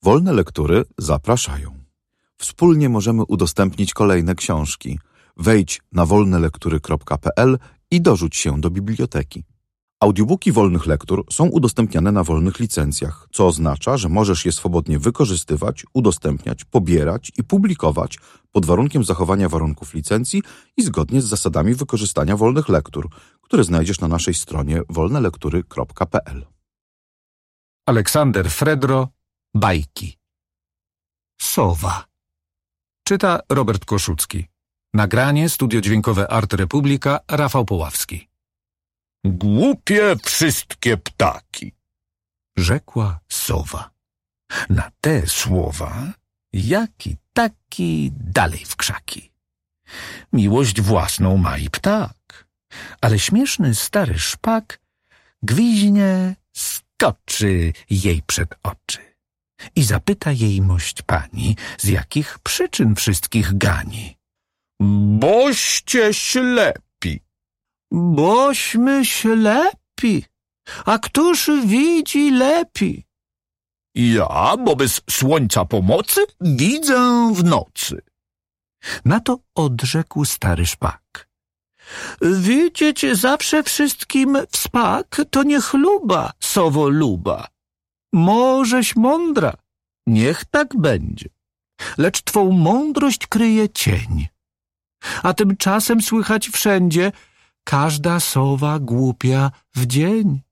Wolne Lektury zapraszają. Wspólnie możemy udostępnić kolejne książki. Wejdź na wolnelektury.pl i dorzuć się do biblioteki. Audiobooki Wolnych Lektur są udostępniane na wolnych licencjach, co oznacza, że możesz je swobodnie wykorzystywać, udostępniać, pobierać i publikować pod warunkiem zachowania warunków licencji i zgodnie z zasadami wykorzystania wolnych lektur, które znajdziesz na naszej stronie wolnelektury.pl. Aleksander Fredro, bajki. Sowa. Czyta Robert Koszucki. Nagranie Studio Dźwiękowe Art Republika, Rafał Poławski. Głupie wszystkie ptaki, rzekła sowa. Na te słowa jaki taki dalej w krzaki. Miłość własną ma i ptak, ale śmieszny stary szpak gwiźnie skoczy jej przed oczy i zapyta jej mość pani, z jakich przyczyn wszystkich gani. boście ślepi. Bośmy ślepi, a któż widzi lepi? Ja, bo bez słońca pomocy, widzę w nocy. Na to odrzekł stary szpak. Widzieć zawsze wszystkim wspak, to nie chluba, sowo luba. Możeś mądra, niech tak będzie, lecz twą mądrość kryje cień. A tymczasem słychać wszędzie, każda sowa głupia w dzień.